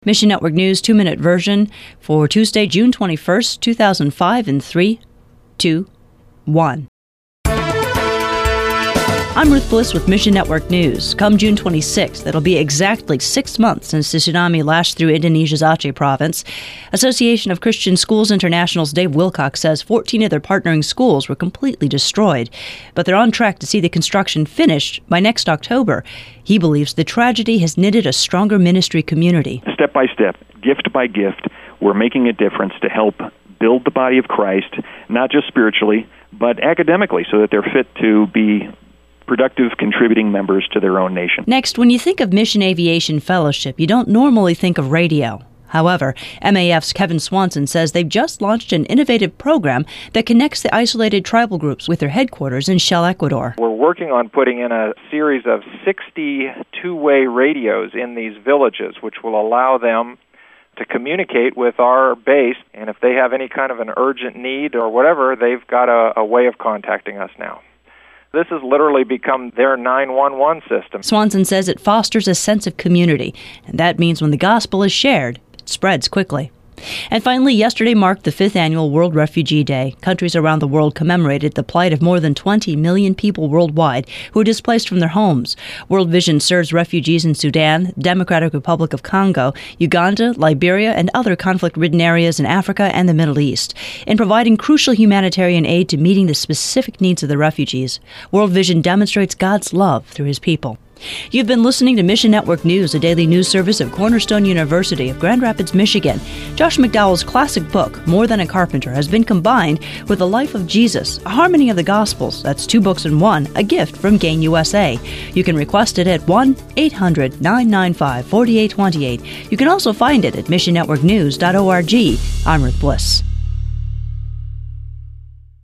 Mission Network News 2-minute version for Tuesday, June 21st, 2005 in 3, 2, 1. I'm Ruth Bliss with Mission Network News. Come June 26th, it'll be exactly 6 months since the tsunami lashed through Indonesia's Aceh province. Association of Christian Schools International's Dave Wilcox says 14 of their partnering schools were completely destroyed, but they're on track to see the construction finished by next October. He believes the tragedy has knitted a stronger ministry community. Step by step, gift by gift, we're making a difference to help build the body of Christ, not just spiritually, but academically, so that they're fit to be productive, contributing members to their own nation. Next, when you think of Mission Aviation Fellowship, you don't normally think of radio. However, MAF's Kevin Swanson says they've just launched an innovative program that connects the isolated tribal groups with their headquarters in Shell, Ecuador. We're working on putting in a series of 60 two-way radios in these villages, which will allow them to communicate with our base, and if they have any kind of an urgent need or whatever, they've got a way of contacting us now. This has literally become their 911 system. Swanson says it fosters a sense of community, and that means when the gospel is shared, it spreads quickly. And finally, yesterday marked the 5th annual World Refugee Day. Countries around the world commemorated the plight of more than 20 million people worldwide who were displaced from their homes. World Vision serves refugees in Sudan, Democratic Republic of Congo, Uganda, Liberia, and other conflict-ridden areas in Africa and the Middle East, in providing crucial humanitarian aid to meeting the specific needs of the refugees. World Vision demonstrates God's love through his people. You've been listening to Mission Network News, a daily news service of Cornerstone University of Grand Rapids, Michigan. Josh McDowell's classic book, More Than a Carpenter, has been combined with The Life of Jesus, a harmony of the Gospels. That's 2 books in one, a gift from Gain USA. You can request it at 1-800-995-4828. You can also find it at missionnetworknews.org. I'm Ruth Bliss.